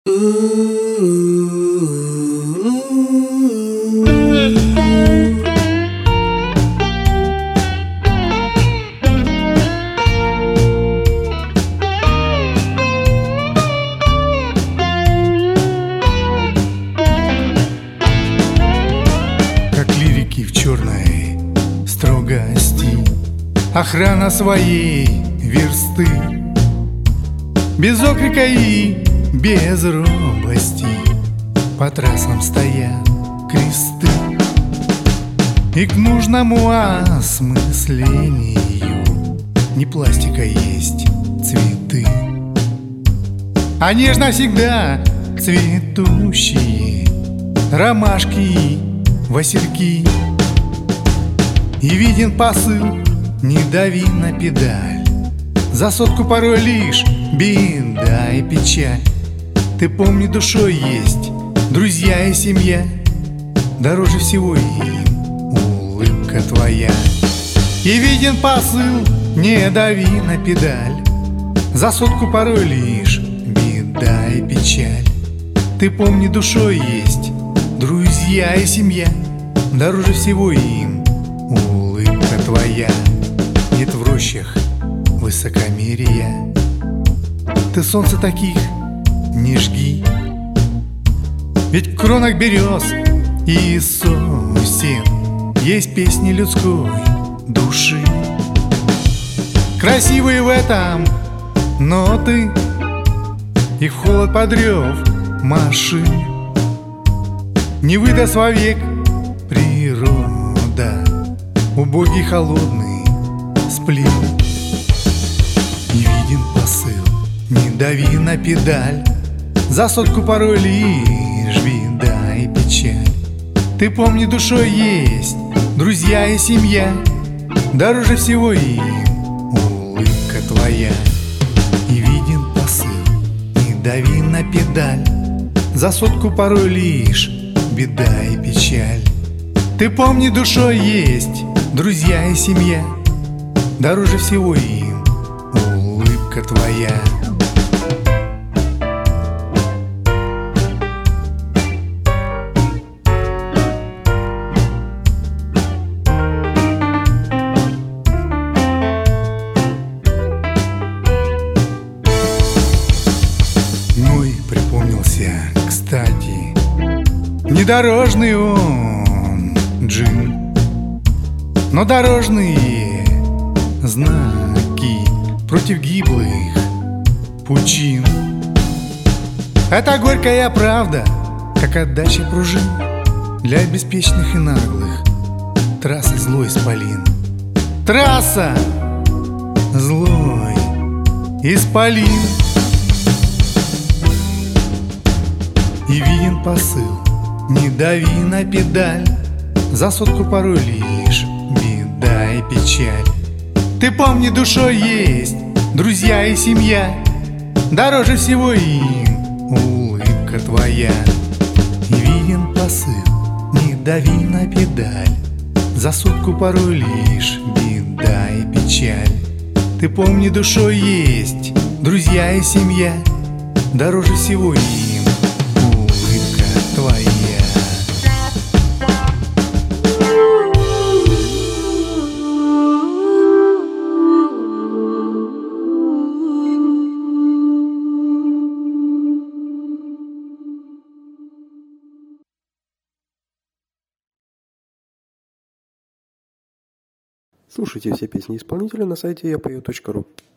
Как лирики в черной строгости, охрана своей версты, без окрика и без робости по трассам стоят кресты. И к нужному осмыслению не пластика есть цветы, а нежно всегда цветущие ромашки и васильки. И виден посыл, не дави на педаль, за сотку порой лишь беда и печаль. Ты помни, душой есть друзья и семья, дороже всего им улыбка твоя. И виден посыл, не дави на педаль, за сотку порой лишь беда и печаль. Ты помни, душой есть друзья и семья, дороже всего им улыбка твоя. Нет в рощах высокомерия, ты солнце таких не жги, ведь в кронах берез и сосен есть песни людской души. Красивые в этом ноты, их холод подрев машин не выдаст вовек природа, убогий холодный сплин. И виден посыл, не дави на педаль, за сотку порой лишь беда и печаль. Ты помни, душой есть друзья и семья, дороже всего им улыбка твоя. И виден посыл, не дави на педаль, за сотку порой лишь беда и печаль. Ты помни, душой есть друзья и семья, дороже всего им улыбка твоя. Мой припомнился, кстати, недорожный он джин, но дорожные знаки против гиблых пучин. Это горькая правда, как отдача пружин для беспечных и наглых. Трасса злой исполин, трасса злой исполин. И виден посыл, не дави на педаль, за сотку порой лишь беда и печаль. Ты помни, душой есть друзья и семья, дороже всего им улыбка твоя. И виден посыл, не дави на педаль, за сотку порой лишь беда и печаль. Ты помни, душой есть друзья и семья, дороже всего им улыбка твоя. Слушайте все песни исполнителя на сайте yapою.ru.